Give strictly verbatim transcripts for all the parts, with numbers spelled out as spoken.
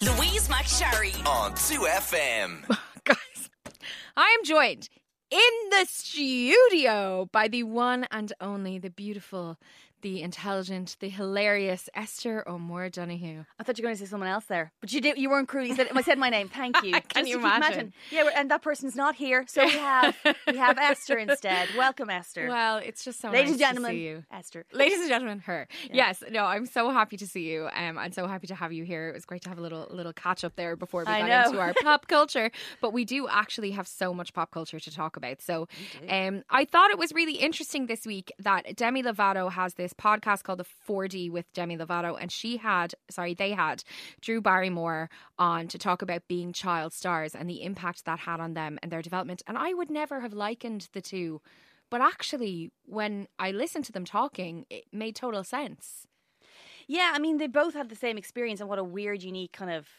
Louise McSharry on two F M. Guys, I am joined in the studio by the one and only, the beautiful, the intelligent, the hilarious Esther O'Moore Donoghue. I thought you were going to say someone else there, but you did. You weren't cruel. You said I said my name. Thank you. Can Just you to keep imagine? Yeah, we're- and that person's not here, so we have we have Esther instead. Welcome, Esther. Well, it's just so Ladies nice and gentlemen, to see you. Esther. Ladies and gentlemen, her. Yes, no, I'm so happy to see you. Um, I'm so happy to have you here. It was great to have a little little catch up there before we I got know. into our pop culture. But we do actually have so much pop culture to talk about. So um, I thought it was really interesting this week that Demi Lovato has this podcast called The four D with Demi Lovato, and she had, sorry, they had Drew Barrymore on to talk about being child stars and the impact that had on them and their development. And I would never have likened the two. But actually, when I listened to them talking, it made total sense. Yeah, I mean, they both had the same experience, and what a weird, unique kind of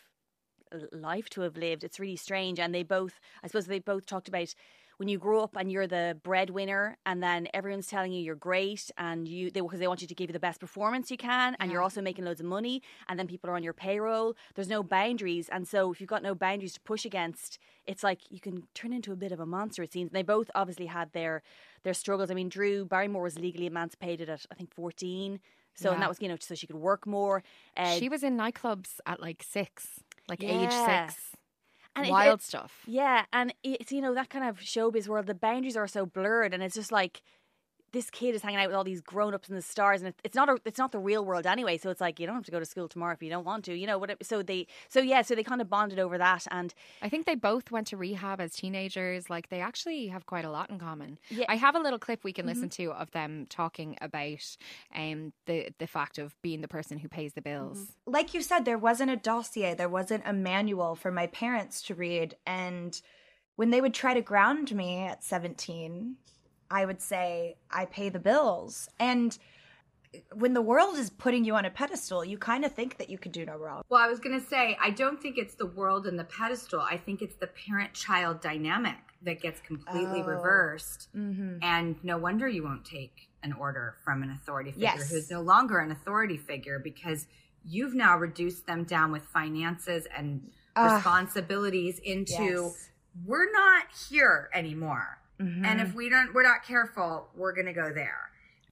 life to have lived. It's really strange, and they both, I suppose, they both talked about when you grow up and you're the breadwinner, and then everyone's telling you you're great, and you they because they want you to give you the best performance you can, and Yeah. you're also making loads of money, and then people are on your payroll. There's no boundaries, and so if you've got no boundaries to push against, it's like you can turn into a bit of a monster. It seems. And they both obviously had their their struggles. I mean, Drew Barrymore was legally emancipated at I think fourteen. So Yeah. and that was, you know, so she could work more. Uh, She was in nightclubs at like six, like age Yeah. six. And it- Wild it- stuff. Yeah, and it's, you know, that kind of showbiz world, the boundaries are so blurred, and it's just like this kid is hanging out with all these grown-ups and the stars, and it, it's not a, it's not the real world anyway, so it's like you don't have to go to school tomorrow if you don't want to, you know. What? So they, so yeah, so they kind of bonded over that, and I think they both went to rehab as teenagers. Like, they actually have quite a lot in common. Yeah. I have a little clip we can listen to of them talking about um, the, the fact of being the person who pays the bills. Like you said, there wasn't a dossier, there wasn't a manual for my parents to read. And when they would try to ground me at seventeen, I would say, I pay the bills. And when the world is putting you on a pedestal, you kind of think that you could do no wrong. Well, I was going to say, I don't think it's the world and the pedestal. I think it's the parent-child dynamic that gets completely Oh. reversed. Mm-hmm. And no wonder you won't take an order from an authority figure Yes. who's no longer an authority figure, because you've now reduced them down with finances and Ugh. responsibilities into, Yes. we're not here anymore. Mhm. And if we don't, we're not careful, we're going to go there.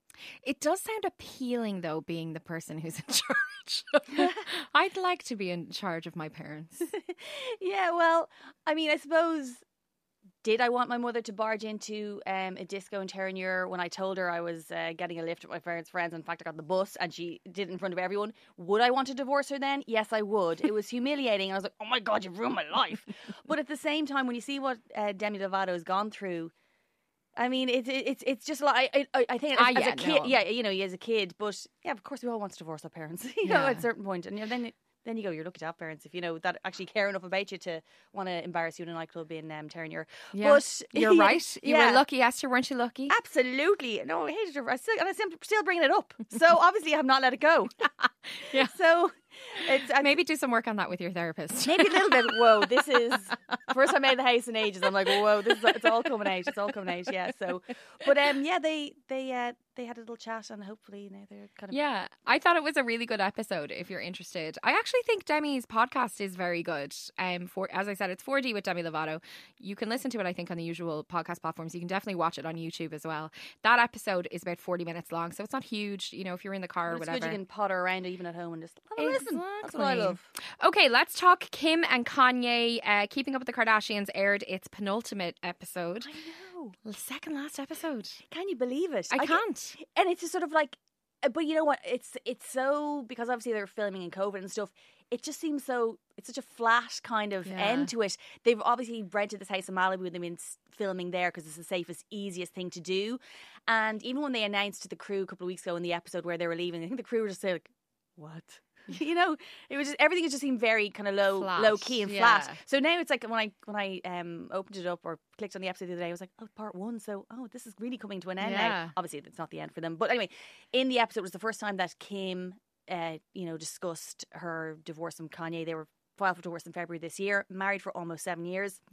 It does sound appealing, though, being the person who's in charge. I'd like to be in charge of my parents. yeah, well, I mean, I suppose. Did I want my mother to barge into um, a disco in Terenure when I told her I was uh, getting a lift with my parents' friends? In fact, I got the bus and she did it in front of everyone. Would I want to divorce her then? Yes, I would. It was humiliating. I was like, oh my God, you've ruined my life. But at the same time, when you see what uh, Demi Lovato has gone through, I mean, it's it's it's just like I I, I think as, Ah, as yeah, a kid, no. yeah, you know, as a kid, but yeah, of course, we all want to divorce our parents, you know, Yeah. at a certain point, and you know, then. Then you go, you're lucky to have parents if you know that actually care enough about you to want to embarrass you in a nightclub in um, Terenure. Yeah, But you're yeah, right. You yeah. were lucky, Esther, weren't you lucky? Absolutely. No, I hated her. I still, and I'm still bringing it up. So obviously I have not let it go. Yeah. So it's I, Maybe do some work on that with your therapist. maybe a little bit. Whoa, this is first time I made the house in ages. I'm like, whoa, this is it's all coming out. It's all coming out. Yeah. So, but um, yeah, they they uh they had a little chat, and hopefully now they're kind of Yeah, I thought it was a really good episode. If you're interested, I actually think Demi's podcast is very good. Um, for as I said, it's four D with Demi Lovato. You can listen to it, I think, on the usual podcast platforms. You can definitely watch it on YouTube as well. That episode is about forty minutes long, so it's not huge. You know, if you're in the car or It's whatever. good you can potter around even at home and just have a listen. That's what I Exactly. love. Okay, let's talk Kim and Kanye. Uh, Keeping Up with the Kardashians aired its penultimate episode. I know. The second last episode. Can you believe it? I get- can't. and it's just sort of like, uh, but you know what? It's it's so because obviously they're filming in COVID and stuff. It just seems so. It's such a flat kind of Yeah. end to it. They've obviously rented this house in Malibu. They've been s- filming there because it's the safest, easiest thing to do. And even when they announced to the crew a couple of weeks ago in the episode where they were leaving, I think the crew were just like, "What?" You know, it was just everything just seemed very kind of low, Flat, low key and yeah. flat. So now it's like when I when I um opened it up or clicked on the episode the other day, I was like, oh, part one. So oh, this is really coming to an end Yeah. now. Obviously, it's not the end for them, but anyway, in the episode it was the first time that Kim, uh, you know, discussed her divorce from Kanye. They were filed for divorce in February this year, married for almost seven years. Yeah.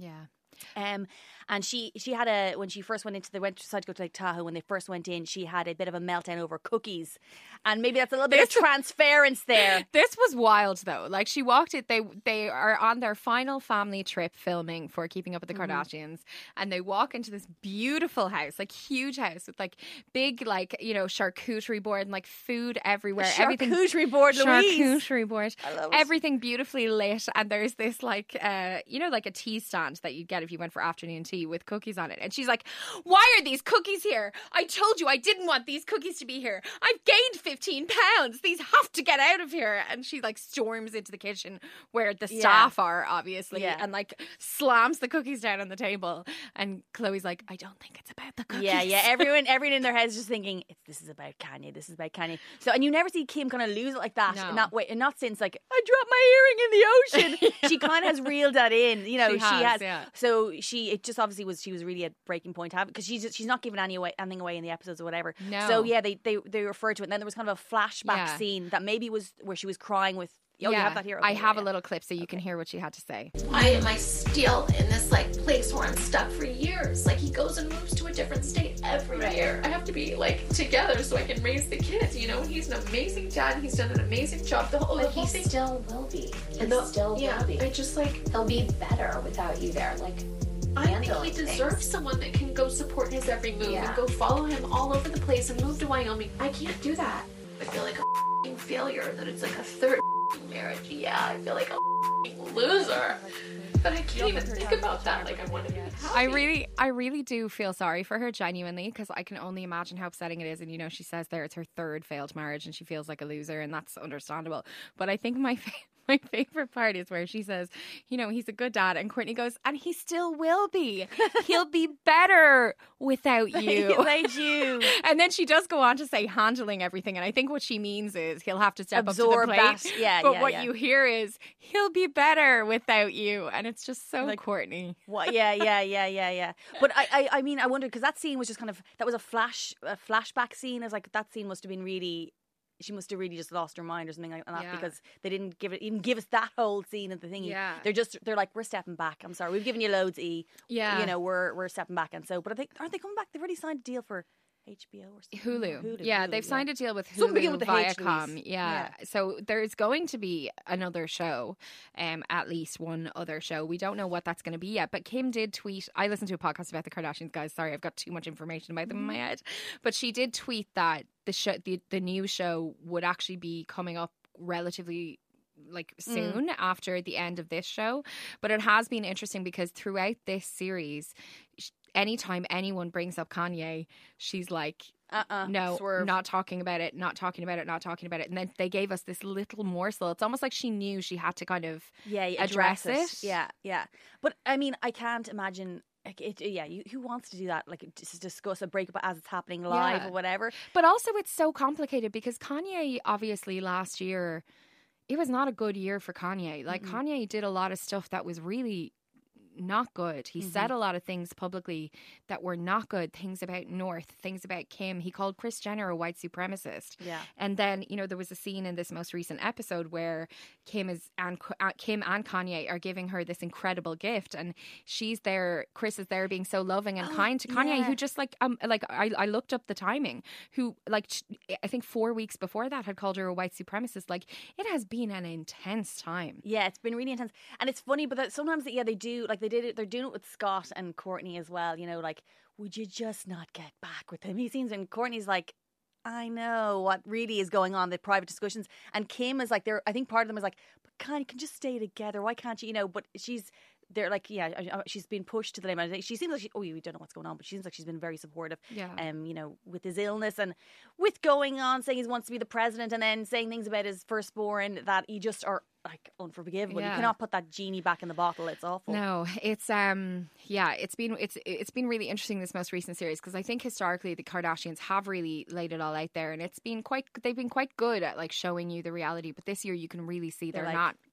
Um, and she she had a when she first went into they went decided to go to Lake Tahoe. When they first went in, she had a bit of a meltdown over cookies, and maybe that's a little bit of transference there. This was wild though. Like she walked it. They they are on their final family trip filming for Keeping Up with the mm-hmm. Kardashians, and they walk into this beautiful house, like huge house with like big like you know charcuterie board and like food everywhere. A charcuterie board, Louise. Charcuterie board. Everything beautifully lit, and there's this like uh you know like a tea stand that you'd get if you went for afternoon tea with cookies on it. And she's like, why are these cookies here? I told you I didn't want these cookies to be here. I've gained fifteen pounds. These have to get out of here. And she like storms into the kitchen where the staff yeah. are, obviously, yeah. and like slams the cookies down on the table. And Chloe's like, I don't think it's about the cookies. Yeah, yeah. Everyone, everyone in their head is just thinking, it's, this is about Kanye. This is about Kanye. So, and you never see Kim kind of lose it like that. No. In that way, and not since like, I dropped my earring in the ocean. yeah. She kind of has reeled that in. You know, she has. She has yeah. So she, it just obviously was, she was really at breaking point because she's she's not giving any away, anything away in the episodes or whatever. No. So yeah, they they they referred to it. And then there was kind of a flashback yeah. scene that maybe was where she was crying with. Oh, yeah. You have that here. Okay, I have yeah. a little clip so you okay. can hear what she had to say. Why am I still in this like place where I'm stuck for years? Like he goes and moves to a different state every right. year. I have to be like together so I can raise the kids. You know, he's an amazing dad. He's done an amazing job. The whole, but the whole he thing still will be. He the, still yeah, will be. I just like he'll be better without you there. Like. I think he deserves things. Someone that can go support his every move yeah. and go follow him all over the place and move to Wyoming. I can't do that. I feel like a failure, that it's like a third marriage. Yeah, I feel like a loser. But I can't even think about that. Like I want to be happy. I really, I really do feel sorry for her, genuinely, because I can only imagine how upsetting it is. And you know, she says there it's her third failed marriage, and she feels like a loser, and that's understandable. But I think my fa- my favorite part is where she says, you know, he's a good dad, and Kourtney goes, and he still will be. He'll be better without you. Without you. And then she does go on to say handling everything, and I think what she means is he'll have to step Absorb up to the plate. That. Yeah, but yeah, what yeah. you hear is he'll be better without you, and it's just so like, Kourtney. What? Yeah, yeah, yeah, yeah, yeah. But I, I, I mean, I wonder because that scene was just kind of that was a flash, a flashback scene. I was like, that scene must have been really. She must have really just lost her mind or something like that yeah. because they didn't give it even give us that whole scene of the thingy. Yeah. They're just they're like, we're stepping back. I'm sorry, we've given you loads, E. Yeah, you know, we're we're stepping back, and so. But I think aren't they coming back? They've already signed a deal for H B O or something. Hulu. Hulu yeah, Hulu, they've yeah. signed a deal with Something Hulu, with the Viacom. H, yeah. yeah. So there's going to be another show, um, at least one other show. We don't know what that's going to be yet. But Kim did tweet. I listened to a podcast about the Kardashians, guys. Sorry, I've got too much information about them mm. in my head. But she did tweet that the show, the the new show, would actually be coming up relatively like soon mm. after the end of this show. But it has been interesting because throughout this series, anytime anyone brings up Kanye, she's like, uh-uh, no, swerve. Not talking about it, not talking about it, not talking about it. And then they gave us this little morsel. It's almost like she knew she had to kind of yeah, address, address it. it. Yeah, yeah. But I mean, I can't imagine. Like it, yeah, you, who wants to do that? Like, just discuss a breakup as it's happening live yeah. or whatever. But also, it's so complicated because Kanye, obviously, last year, it was not a good year for Kanye. Like, mm-hmm. Kanye did a lot of stuff that was really not good. He mm-hmm. said a lot of things publicly that were not good. Things about North, things about Kim. He called Kris Jenner a white supremacist. Yeah. And then, you know, there was a scene in this most recent episode where Kim is and uh, Kim and Kanye are giving her this incredible gift, and she's there. Kris is there being so loving and oh, kind to Kanye, yeah. who just like um like I I looked up the timing. Who like I think four weeks before that had called her a white supremacist. Like, it has been an intense time. Yeah, it's been really intense, and it's funny, but that sometimes yeah they do like they did it. They're doing it with Scott and Kourtney as well. You know, like, would you just not get back with him? He seems, and Kourtney's like, I know what really is going on, the private discussions. And Kim is like, there. I think part of them is like, but Kanye, can just stay together. Why can't you? You know, but she's. They're like, yeah, she's been pushed to the limit. She seems like, she, oh, we don't know what's going on, but she seems like she's been very supportive. Yeah. Um, you know, with his illness and with going on saying he wants to be the president and then saying things about his firstborn that you just are like unforgivable. Yeah. You cannot put that genie back in the bottle. It's awful. No, it's um, yeah, it's been it's it's been really interesting this most recent series because I think historically the Kardashians have really laid it all out there, and it's been quite they've been quite good at like showing you the reality. But this year you can really see they're, they're like, not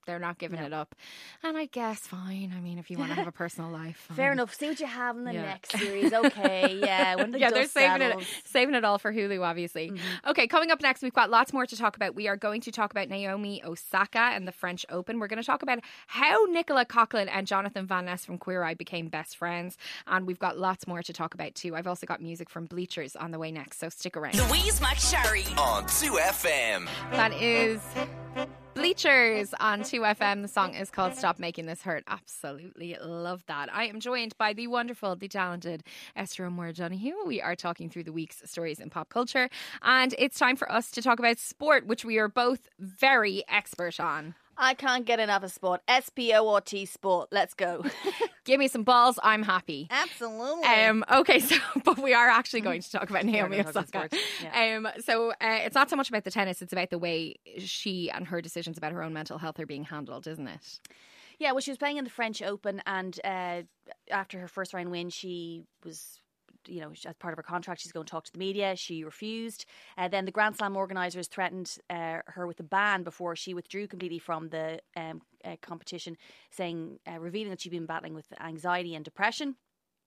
They're not giving No. it up. And I guess, fine. I mean, if you want to have a personal life. Fine. Fair enough. See what you have in the Yeah. next series. Okay, yeah. When the yeah, they're dust saving settles. it, saving it all for Hulu, obviously. Mm-hmm. Okay, coming up next, we've got lots more to talk about. We are going to talk about Naomi Osaka and the French Open. We're going to talk about how Nicola Coughlan and Jonathan Van Ness from Queer Eye became best friends. And we've got lots more to talk about too. I've also got music from Bleachers on the way next, so stick around. Louise McSharry on two F M. That is Bleachers on two F M. The song is called Stop Making This Hurt. Absolutely love that. I am joined by the wonderful, the talented Esther O'Moore Donahue. We are talking through the week's stories in pop culture, and it's time for us to talk about sport, which we are both very expert on. I can't get enough of sport. S P O R T sport. Let's go. Give me some balls, I'm happy. Absolutely. Um, okay, so but we are actually going to talk about Naomi gonna talk about Osaka. sports, yeah. Um, so uh, it's not so much about the tennis; it's about the way she and her decisions about her own mental health are being handled, isn't it? Yeah, well, she was playing in the French Open, and uh, after her first round win, she was, you know, as part of her contract, she's going to talk to the media. She refused. Uh, then the Grand Slam organisers threatened uh, her with a ban before she withdrew completely from the um, uh, competition, saying, uh, revealing that she'd been battling with anxiety and depression.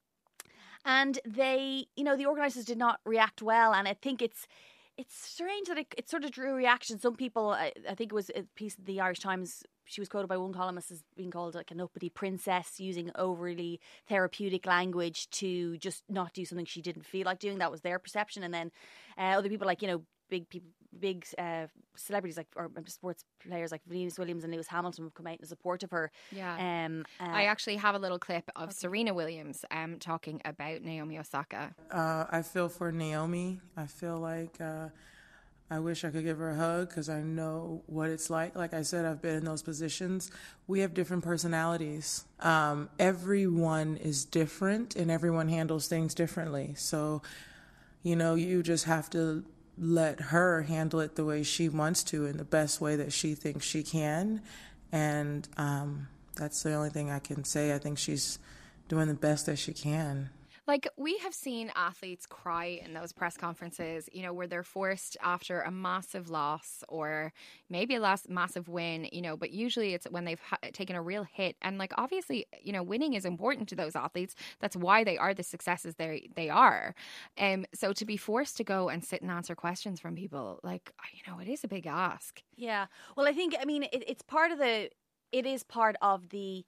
And they, you know, the organisers did not react well, and I think it's it's strange that it, it sort of drew a reaction. Some people, I, I think it was a piece of the Irish Times, she was quoted by one columnist as being called like an uppity princess, using overly therapeutic language to just not do something she didn't feel like doing. That was their perception. And then uh, other people, like, you know, big people, big uh, celebrities like or sports players like Venus Williams and Lewis Hamilton have come out in support of her. Yeah. Um, uh, I actually have a little clip of Serena Williams um, talking about Naomi Osaka. Uh, I feel for Naomi. I feel like uh, I wish I could give her a hug because I know what it's like. Like I said, I've been in those positions. We have different personalities. Um, everyone is different and everyone handles things differently. So, you know, you just have to let her handle it the way she wants to in the best way that she thinks she can. And um, that's the only thing I can say. I think she's doing the best that she can. Like, we have seen athletes cry in those press conferences, you know, where they're forced after a massive loss or maybe a last massive win, you know, but usually it's when they've ha- taken a real hit. And like, obviously, you know, winning is important to those athletes. That's why they are the successes they they are. Um, so to be forced to go and sit and answer questions from people, like, you know, it is a big ask. Yeah. Well, I think, I mean, it, it's part of the, it is part of the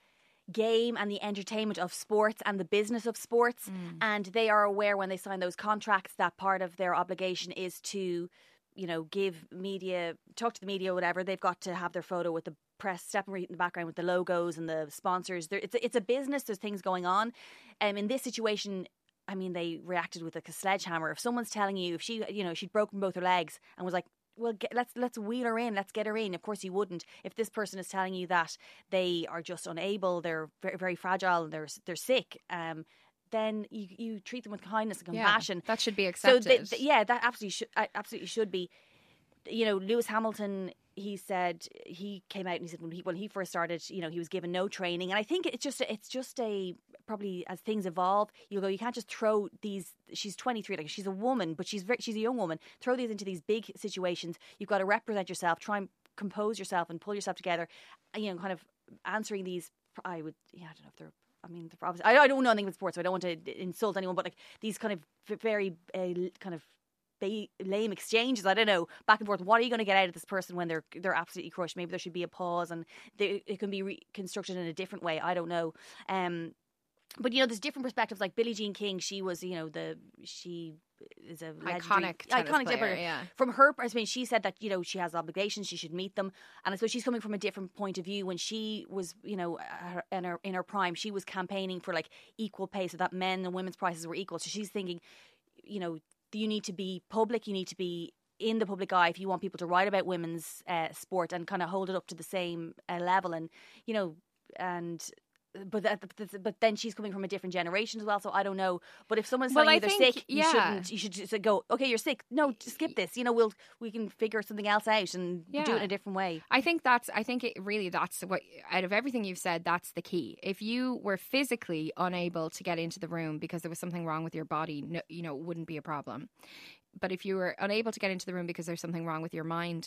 game and the entertainment of sports and the business of sports. Mm. And they are aware when they sign those contracts that part of their obligation is to, you know, give media, talk to the media, whatever. They've got to have their photo with the press stepping right in the background with the logos and the sponsors. There, it's, a, it's a business. There's things going on. Um, in this situation, I mean, they reacted with like a sledgehammer. If someone's telling you, if she, you know, she'd broken both her legs and was like, well, get, let's let's wheel her in. Let's get her in. Of course, you wouldn't. If this person is telling you that they are just unable, they're very, very fragile, and they're they're sick, um, then you you treat them with kindness and compassion. Yeah, that should be accepted. So, they, they, yeah, that absolutely should absolutely should be. You know, Lewis Hamilton, he said he came out and he said when he when he first started, you know, he was given no training, and I think it's just it's just a probably as things evolve, you'll go. You can't just throw these. She's twenty-three, like she's a woman, but she's very, she's a young woman. Throw these into these big situations. You've got to represent yourself, try and compose yourself, and pull yourself together. You know, kind of answering these. I would, yeah, I don't know if they're. I mean, they're obviously, I, I don't know anything about sports, so I don't want to insult anyone, but like these kind of very uh, kind of. lame exchanges, I don't know, back and forth. What are you going to get out of this person when they're they're absolutely crushed? Maybe there should be a pause and they, it can be reconstructed in a different way. I don't know. Um, but you know, there's different perspectives. Like Billie Jean King, she was, you know, the she is a iconic iconic player, player. Yeah. From her, I mean, she said that, you know, she has obligations, she should meet them, and I suppose she's coming from a different point of view. When she was, you know, in her in her prime, she was campaigning for like equal pay, so that men and women's prices were equal. So she's thinking, you know, you need to be public, you need to be in the public eye if you want people to write about women's uh, sport and kind of hold it up to the same uh, level. And, you know, and but that, but then she's coming from a different generation as well, so I don't know. But if someone's telling well, you they're think, sick, yeah. you shouldn't. You should just go, okay, you're sick. No, skip this. You know, we'll we can figure something else out and yeah. do it in a different way. I think that's. I think it really that's what out of everything you've said, that's the key. If you were physically unable to get into the room because there was something wrong with your body, no, you know, it wouldn't be a problem. But if you were unable to get into the room because there's something wrong with your mind,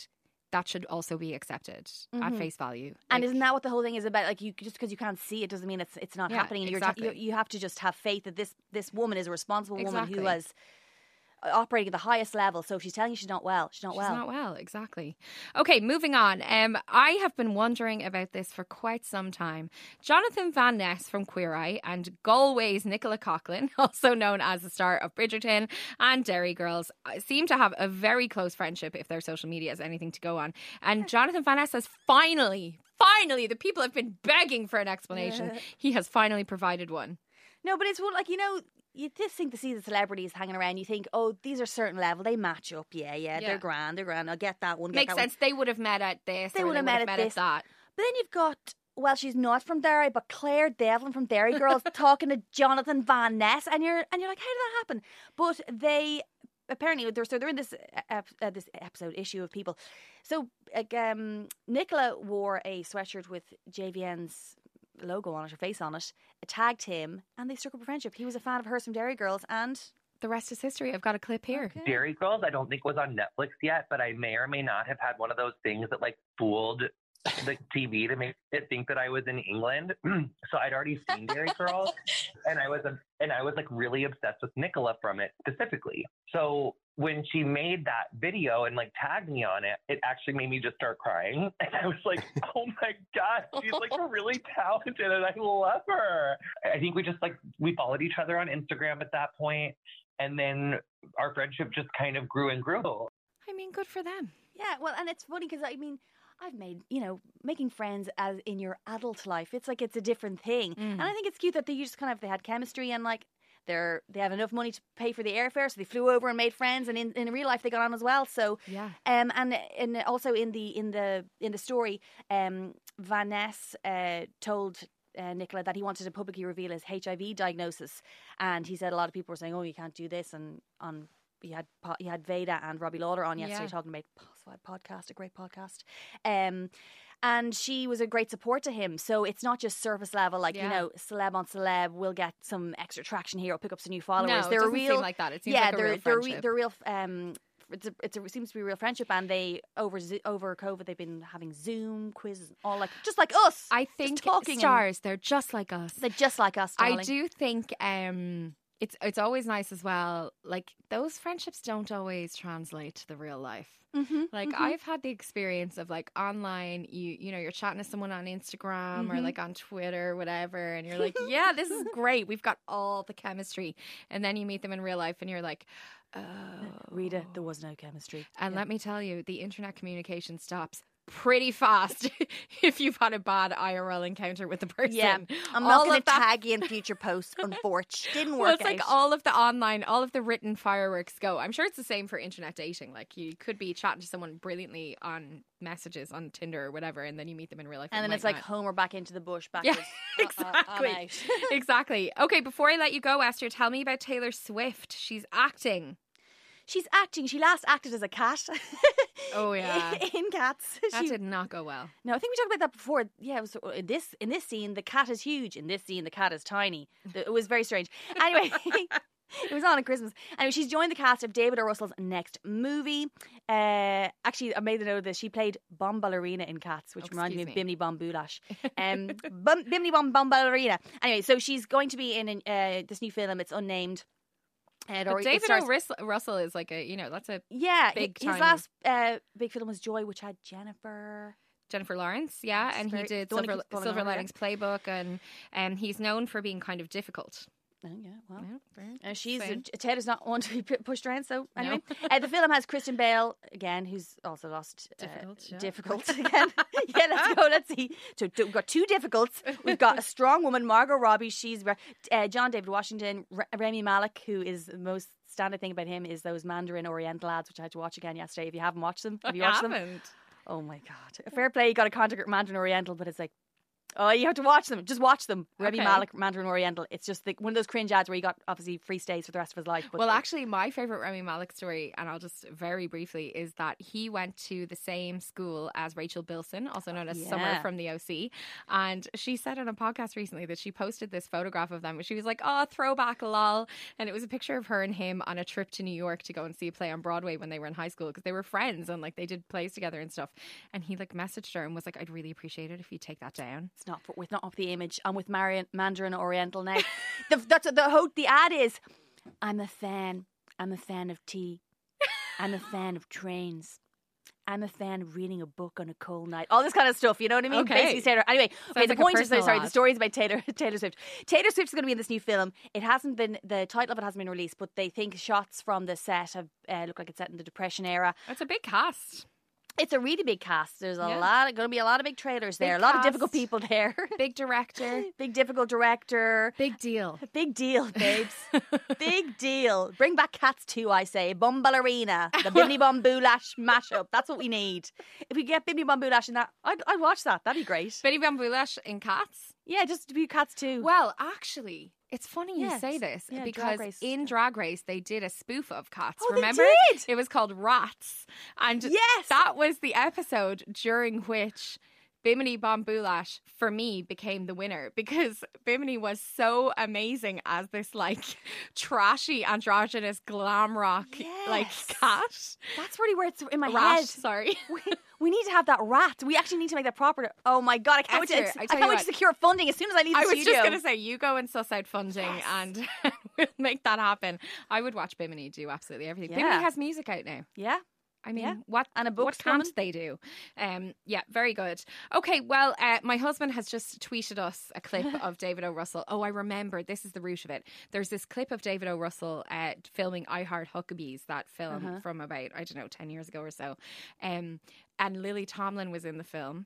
that should also be accepted mm-hmm. at face value. And like, isn't that what the whole thing is about? Like, you just because you can't see it doesn't mean it's it's not yeah, happening. And exactly. you're, you you have to just have faith that this this woman is a responsible exactly. woman who has operating at the highest level. So if she's telling you she's not well, she's not she's well. She's not well, exactly. Okay, moving on. Um, I have been wondering about this for quite some time. Jonathan Van Ness from Queer Eye and Galway's Nicola Coughlan, also known as the star of Bridgerton and Derry Girls, seem to have a very close friendship if their social media is anything to go on. And Jonathan Van Ness has finally, finally, the people have been begging for an explanation. Yeah. He has finally provided one. No, but it's like, you know, you just think to see the celebrities hanging around, you think, oh, these are certain level, they match up, yeah, yeah, yeah. they're grand, they're grand, I'll get that one. Get Makes that sense, one. They would have met at this, they or would have they met, would have at, met this. at that. But then you've got, well, she's not from Derry, but Claire Devlin from Derry Girls talking to Jonathan Van Ness, and you're and you're like, how did that happen? But they apparently they're so they're in this uh, uh, this episode issue of People. So like, um, Nicola wore a sweatshirt with J V N's logo on it, her face on it, tagged him, and they struck up a friendship. He was a fan of hers from Derry Girls, and the rest is history. I've got a clip here. Okay. Derry Girls, I don't think was on Netflix yet, but I may or may not have had one of those things that like fooled the T V to make it think that I was in England. So I'd already seen Derry Girls, and I was a, and I was like really obsessed with Nicola from it specifically. So when she made that video and like tagged me on it, it actually made me just start crying. And I was like, oh my God, she's like really talented and I love her. I think we just like, we followed each other on Instagram at that point, and then our friendship just kind of grew and grew. I mean, good for them. Yeah, well, and it's funny because I mean, I've made, you know, making friends as in your adult life, it's like it's a different thing. Mm. And I think it's cute that they just kind of, they had chemistry and like they're, they have enough money to pay for the airfare. So they flew over and made friends, and in, in real life they got on as well. So, yeah. Um, and, and also in the, in the, in the story, um, Van Ness uh, told Uh, Nicola that he wanted to publicly reveal his H I V diagnosis, and he said a lot of people were saying, oh, you can't do this, and on he had he had Veda and Robbie Lawler on yesterday yeah. talking about Postwide podcast, a great podcast, um, and she was a great support to him. So it's not just surface level, like yeah. you know, celeb on celeb, we'll get some extra traction here, or pick up some new followers. No, they're it doesn't real, seem like that. It seems yeah, like a they're real they're, friendship. re- they're real. Um, It's a, it's a, it seems to be a real friendship, and they over over COVID they've been having Zoom quizzes, all like just like us. I think talking stars, and, they're just like us. They're just like us. Darling. I do think um, it's it's always nice as well. Like those friendships don't always translate to the real life. Mm-hmm, like mm-hmm. I've had the experience of like online, you you know, you're chatting to someone on Instagram mm-hmm. or like on Twitter, whatever, and you're like, yeah, this is great. We've got all the chemistry, and then you meet them in real life, and you're like, oh, Rita, there was no chemistry. And yeah. let me tell you, the internet communication stops pretty fast if you've had a bad I R L encounter with the person. Yeah, I'm all not going to that... tag you in future posts, unfortunately. Didn't work well, it's out. like all of the online, all of the written fireworks go. I'm sure it's the same for internet dating. Like you could be chatting to someone brilliantly on messages on Tinder or whatever, and then you meet them in real life. And then it's like, Homer back into the bush, backwards. Yeah, exactly. Uh, uh, exactly. Okay, before I let you go, Esther, tell me about Taylor Swift. She's acting. She's acting. She last acted as a cat. Oh yeah, in Cats. That she, did not go well. No, I think we talked about that before. Yeah, it was in this in this scene the cat is huge. In this scene the cat is tiny. It was very strange. Anyway, it was on at Christmas. Anyway, she's joined the cast of David O. Russell's next movie. Uh, actually, I made the note of this. She played Bomb Ballerina in Cats, which oh, reminded me of me. Bimini Bomb Boulash. Um, Bum, Bimini Bomb Bomb Ballerina. Anyway, so she's going to be in uh, this new film. It's unnamed. Uh, but David stars, O. Russell is like a, you know, that's a yeah. big his time. last uh, big film was Joy, which had Jennifer Jennifer Lawrence, yeah, and very, he did Silver, Silver Linings Playbook, and and um, he's known for being kind of difficult. Oh yeah, well, yeah, uh, she's same. a, Taylor's not one to be pushed around. So anyway, no. uh, the film has Christian Bale again, who's also lost uh, difficult. Yeah. Difficult again. Yeah, let's go. Let's see. So, so we've got two difficults. We've got a strong woman, Margot Robbie. She's uh, John David Washington, R- Rami Malek, who is the most standard thing about him is those Mandarin Oriental ads, which I had to watch again yesterday. If you haven't watched them, have you I watched haven't. them? Oh my God, fair play. You got a contact with Mandarin Oriental, but it's like Oh, you have to watch them. Just watch them. Remy Okay. Malek, Mandarin Oriental. It's just the, one of those cringe ads where he got obviously free stays for the rest of his life. But Well, the- actually, my favourite Remy Malek story, and I'll just very briefly, is that he went to the same school as Rachel Bilson, also known as Summer Yeah. from the O C. And she said on a podcast recently that she posted this photograph of them where she was like, oh, throwback, lol. And it was a picture of her and him on a trip to New York to go and see a play on Broadway when they were in high school because they were friends and like they did plays together and stuff. And he like messaged her and was like, I'd really appreciate it if you take that down. It's not for, with not off the image. I'm with Marian, Mandarin Oriental now. the, that's what the whole the ad is. I'm a fan. I'm a fan of tea. I'm a fan of trains. I'm a fan of reading a book on a cold night. All this kind of stuff, you know what I mean? Okay. Basically, Taylor. Anyway, okay, Sounds the like a point is, personal sorry, ad. the story is about Taylor Taylor Swift. Taylor Swift is going to be in this new film. It hasn't been, the title of it hasn't been released, but they think shots from the set have uh, look like it's set in the Depression era. It's a big cast. It's a really big cast. There's a Yeah. lot, going to be a lot of big trailers there. Big a lot of cast. difficult people there. Big director. Big difficult director. Big deal. Big deal, babes. Big deal. Bring back Cats two, I say. Bum Ballerina. The Bimini Bum Boulash mashup. That's what we need. If we get Bimini Bum Boulash in that, I'd, I'd watch that. That'd be great. Benny Bambulash in Cats. Yeah, just to be Cats two. Well, actually, it's funny you Yes. say this Yeah, Drag because Race. in Drag Race they did a spoof of Cats. Oh, they remember? did? It was called Rats, and Yes. that was the episode during which Bimini Bombulash for me became the winner because Bimini was so amazing as this like trashy androgynous glam rock like Yes. cat. That's really where it's in my Rat, head. sorry. We, we need to have that rat. We actually need to make that proper. Oh my God, I can't wait to, Esther, I I tell can't you wait what. to secure funding as soon as I leave the I was studio. just going to say, you go and suss out funding Yes. and we'll make that happen. I would watch Bimini do absolutely everything. Yeah. Bimini has music out now. Yeah. I mean, Yeah. what And a what book's can't coming. they do? Um, yeah, very good. Okay, well, uh, my husband has just tweeted us a clip of David O. Russell. Oh, I remember. This is the root of it. There's this clip of David O. Russell uh, filming I Heart Huckabees, that film Uh-huh. from about, I don't know, ten years ago or so. Um, and Lily Tomlin was in the film.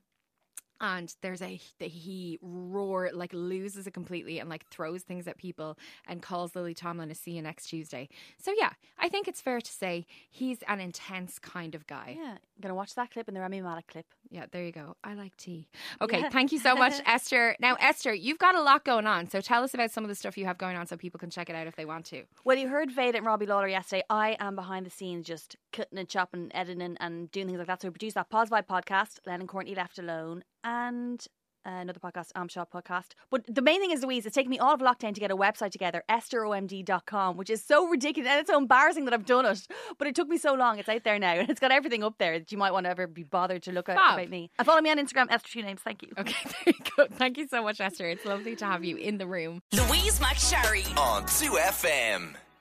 And there's a the, he roar like loses it completely and like throws things at people and calls Lily Tomlin a see you next Tuesday. So yeah, I think it's fair to say he's an intense kind of guy. Yeah. I'm going to watch that clip and the Rami Malek clip. Yeah, there you go. I like tea. Okay, Yeah. thank you so much, Esther. Now, Esther, you've got a lot going on, so tell us about some of the stuff you have going on so people can check it out if they want to. Well, you heard Veda and Robbie Lawler yesterday. I am behind the scenes just cutting and chopping, editing and doing things like that. So we produced that Pause Vibe podcast, Len and Courtney Left Alone, and uh, another podcast, Amshot podcast. But the main thing is, Louise, it's taken me all of lockdown to get a website together, esther o m d dot com, which is so ridiculous and it's so embarrassing that I've done it. But it took me so long. It's out there now and it's got everything up there that you might want to ever be bothered to look at Fab. about me. And follow me on Instagram, Esther Two Names. Thank you. Okay, there you go. Thank you so much, Esther. It's lovely to have you in the room. Louise McSharry on two F M.